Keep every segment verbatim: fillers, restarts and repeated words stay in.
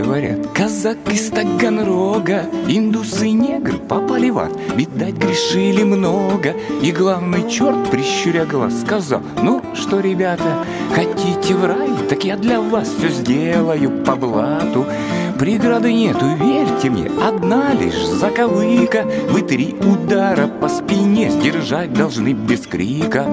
говорят, казак из Таганрога, индус и негр попали в ад, видать, грешили много. И главный черт, прищуря глаз, сказал: ну что, ребята, хотите в рай? Так я для вас все сделаю по блату. Преграды нету, верьте мне, одна лишь заковыка. Вы три удара по спине сдержать должны без крика.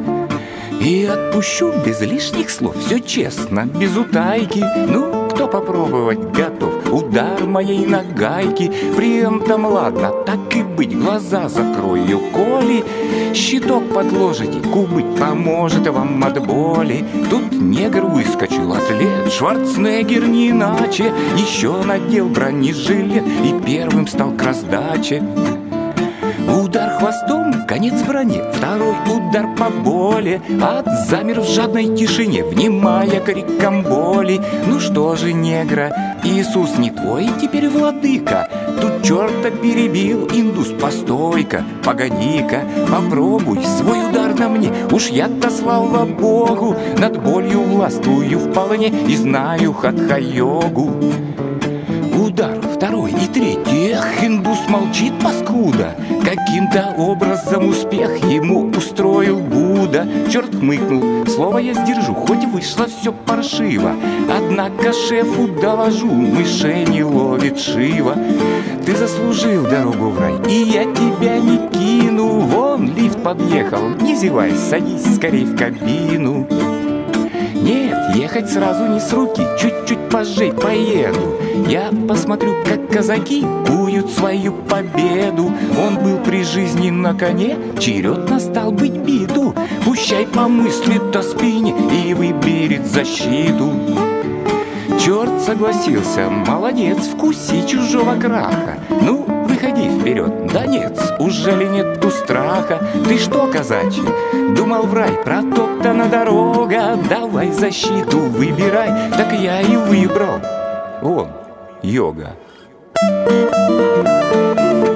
И отпущу без лишних слов, все честно, без утайки. Ну, кто попробовать готов? Удар моей нагайки. Прием-то ладно, так и быть, глаза закрою, коли щиток подложите, кубыть поможет вам от боли. Тут негр выскочил, атлет, Шварценеггер не иначе. Еще надел бронежилет и первым стал к раздаче. Удар хвостом, конец броне, второй удар по боли. Ад замер в жадной тишине, внимая криком боли. Ну что же, негра, Иисус не твой теперь владыка? Тут черта перебил индус, постой-ка, погоди-ка, попробуй свой удар на мне. Уж я-то, слава Богу, над болью властвую вполне и знаю хатха-йогу. Удар второй и третий, эх, индус молчит, паскуда. Каким-то образом успех ему устроил Будда. Черт хмыкнул, слово я сдержу, хоть вышло все паршиво. Однако шефу доложу, мышей не ловит Шива. Ты заслужил дорогу в рай, и я тебя не кину. Вон лифт подъехал, не зевай, садись скорей в кабину. Нет, ехать сразу не с руки, чуть-чуть позже поеду. Я посмотрю, как казаки куют свою победу. Он был при жизни на коне, черед настал быть биду. Пущай помыслит о спине и выберет защиту. Черт согласился, молодец, вкуси чужого краха. Ну, выходи вперед, да нет, уже ли нету страха? Ты что, казачий, думал в рай, протоптана дорога? Давай защиту выбирай, так я и выбрал. Вон, йога.